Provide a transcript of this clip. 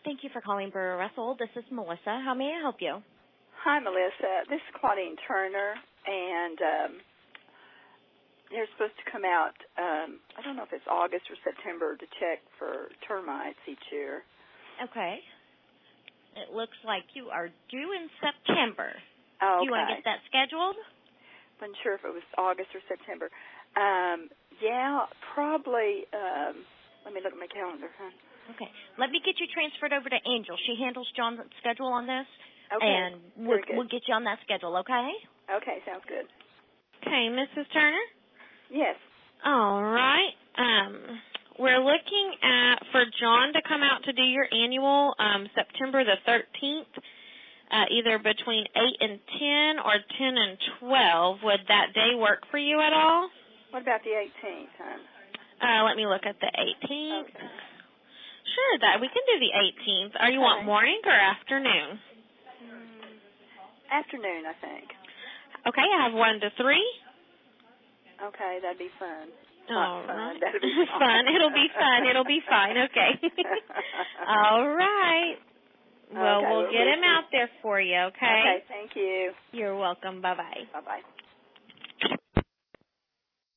Thank you for calling Brewer Russell. This is Melissa. How may I help you? Hi, Melissa. This is Claudine Turner, and they're supposed to come out, I don't know if it's August or September, to check for termites each year. Okay. It looks like you are due in September. Oh, okay. Do you want to get that scheduled? Wasn't sure if it was August or September. Yeah, probably. Let me look at my calendar. Okay. Let me get you transferred over to Angel. She handles John's schedule on this. Okay. And we'll get you on that schedule, okay? Okay, sounds good. Okay, Mrs. Turner? Yes. All right. We're looking for John to come out to do your annual September the 13th, either between 8 and 10 or 10 and 12. Would that day work for you at all? What about the 18th, hon? Let me look at the 18th. Okay. Sure, we can do the 18th. Are you want morning or afternoon? Afternoon, I think. Okay, I have 1 to 3. Okay, that'd be fun. All right. That'd be fun. It'll be fun. It'll be fine. Okay. All right. Well, okay, we'll get him out there for you, okay? Okay, thank you. You're welcome. Bye-bye. Bye-bye.